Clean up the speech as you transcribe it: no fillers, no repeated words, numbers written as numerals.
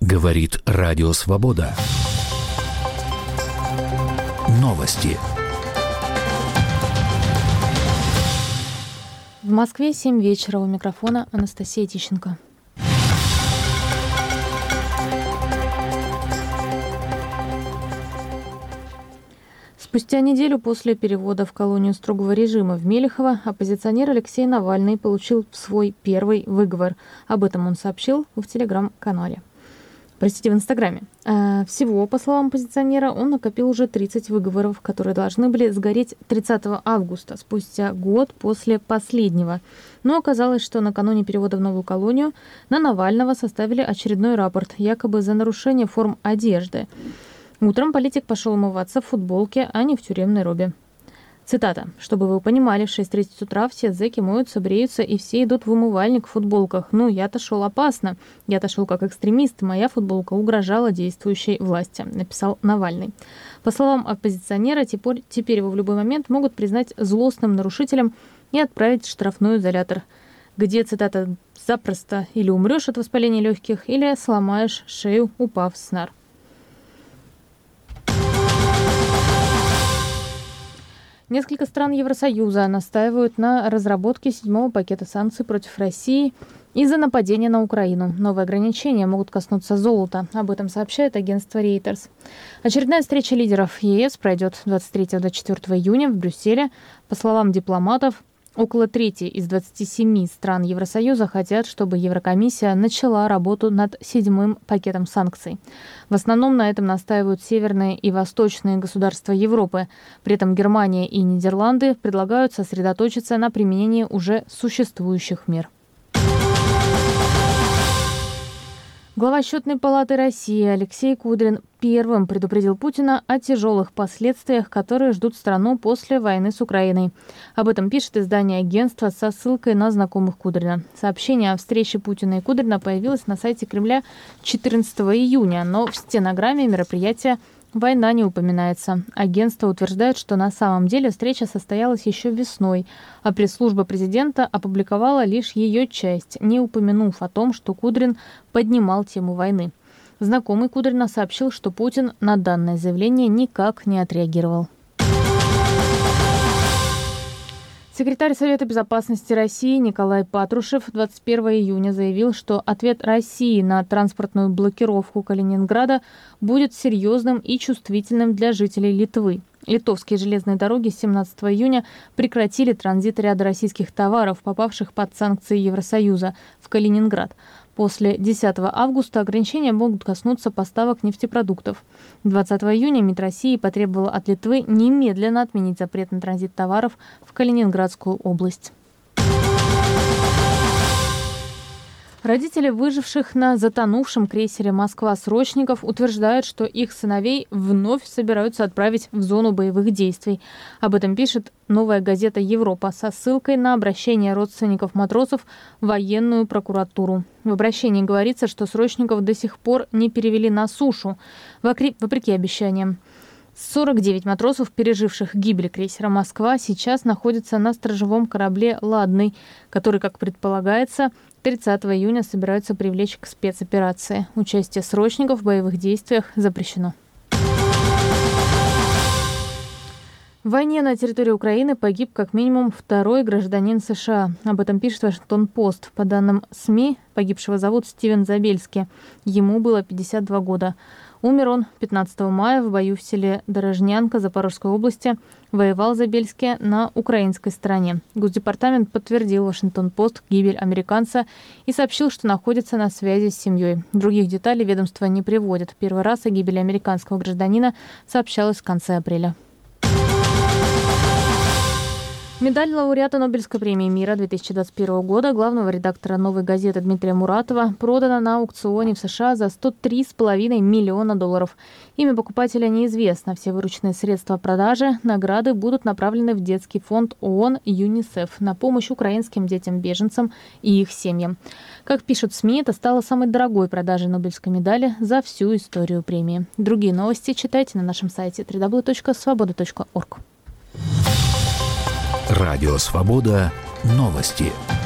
Говорит Радио Свобода. Новости. В Москве 7 вечера. У микрофона Анастасия Тищенко. Спустя неделю после перевода в колонию строгого режима в Мелехово оппозиционер Алексей Навальный получил свой первый выговор. Об этом он сообщил в Телеграм-канале. В Инстаграме. Всего, по словам оппозиционера, он накопил уже 30 выговоров, которые должны были сгореть 30 августа, спустя год после последнего. Но оказалось, что накануне перевода в новую колонию на Навального составили очередной рапорт, якобы за нарушение форм одежды. Утром политик пошел умываться в футболке, а не в тюремной робе. Цитата. «Чтобы вы понимали, в 6:30 утра все зэки моются, бреются и все идут в умывальник в футболках. Ну, я-то шел опасно. Я-то шел как экстремист. Моя футболка угрожала действующей власти», написал Навальный. По словам оппозиционера, теперь его в любой момент могут признать злостным нарушителем и отправить в штрафной изолятор, где, цитата, «запросто или умрешь от воспаления легких, или сломаешь шею, упав с нар». Несколько стран Евросоюза настаивают на разработке 7-го пакета санкций против России из-за нападения на Украину. Новые ограничения могут коснуться золота. Об этом сообщает агентство Reuters. Очередная встреча лидеров ЕС пройдет 23-24 июня в Брюсселе. По словам дипломатов, около трети из 27 стран Евросоюза хотят, чтобы Еврокомиссия начала работу над 7-м пакетом санкций. В основном на этом настаивают северные и восточные государства Европы. При этом Германия и Нидерланды предлагают сосредоточиться на применении уже существующих мер. Глава Счетной палаты России Алексей Кудрин первым предупредил Путина о тяжелых последствиях, которые ждут страну после войны с Украиной. Об этом пишет издание агентства со ссылкой на знакомых Кудрина. Сообщение о встрече Путина и Кудрина появилось на сайте Кремля 14 июня, но в стенограмме мероприятия война не упоминается. Агентство утверждает, что на самом деле встреча состоялась еще весной, а пресс-служба президента опубликовала лишь ее часть, не упомянув о том, что Кудрин поднимал тему войны. Знакомый Кудрина сообщил, что Путин на данное заявление никак не отреагировал. Секретарь Совета безопасности России Николай Патрушев 21 июня заявил, что ответ России на транспортную блокировку Калининграда будет серьезным и чувствительным для жителей Литвы. Литовские железные дороги с 17 июня прекратили транзит ряда российских товаров, попавших под санкции Евросоюза, в Калининград. После 10 августа ограничения могут коснуться поставок нефтепродуктов. 20 июня МИД России потребовал от Литвы немедленно отменить запрет на транзит товаров в Калининградскую область. Родители выживших на затонувшем крейсере «Москва-срочников» утверждают, что их сыновей вновь собираются отправить в зону боевых действий. Об этом пишет «Новая газета Европа» со ссылкой на обращение родственников матросов в военную прокуратуру. В обращении говорится, что срочников до сих пор не перевели на сушу, вопреки обещаниям. 49 матросов, переживших гибель крейсера «Москва», сейчас находятся на сторожевом корабле «Ладный», который, как предполагается, 30 июня собираются привлечь к спецоперации. Участие срочников в боевых действиях запрещено. В войне на территории Украины погиб как минимум второй гражданин США. Об этом пишет Вашингтон-Пост. По данным СМИ, погибшего зовут Стивен Забельский. Ему было 52 года. Умер он 15 мая в бою в селе Дорожнянка Запорожской области. Воевал Забельский на украинской стороне. Госдепартамент подтвердил Вашингтон-Пост гибель американца и сообщил, что находится на связи с семьей. Других деталей ведомство не приводит. Первый раз о гибели американского гражданина сообщалось в конце апреля. Медаль лауреата Нобелевской премии мира 2021 года главного редактора «Новой газеты» Дмитрия Муратова продана на аукционе в США за $103,5 миллиона. Имя покупателя неизвестно. Все вырученные средства продажи награды будут направлены в детский фонд ООН ЮНИСЕФ на помощь украинским детям-беженцам и их семьям. Как пишут СМИ, это стало самой дорогой продажей Нобелевской медали за всю историю премии. Другие новости читайте на нашем сайте www.svoboda.org. Радио Свобода. Новости.